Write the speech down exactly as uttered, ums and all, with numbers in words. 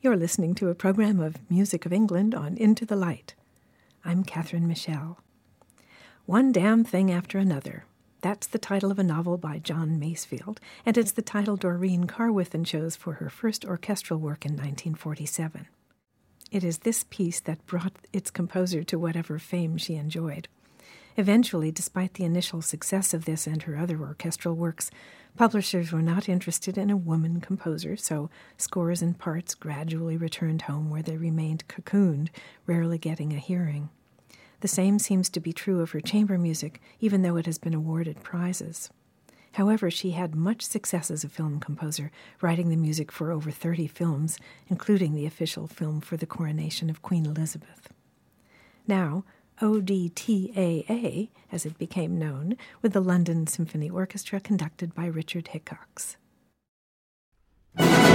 You're listening to a program of Music of England on Into the Light. I'm Catherine Michelle. One Damn Thing After Another. That's the title of a novel by John Masefield, and it's the title Doreen Carwithen chose for her first orchestral work in nineteen forty-seven. It is this piece that brought its composer to whatever fame she enjoyed. Eventually, despite the initial success of this and her other orchestral works, publishers were not interested in a woman composer, so scores and parts gradually returned home where they remained cocooned, rarely getting a hearing. The same seems to be true of her chamber music, even though it has been awarded prizes. However, she had much success as a film composer, writing the music for over thirty films, including the official film for the coronation of Queen Elizabeth. Now, O D T A A, as it became known, with the London Symphony Orchestra conducted by Richard Hickox.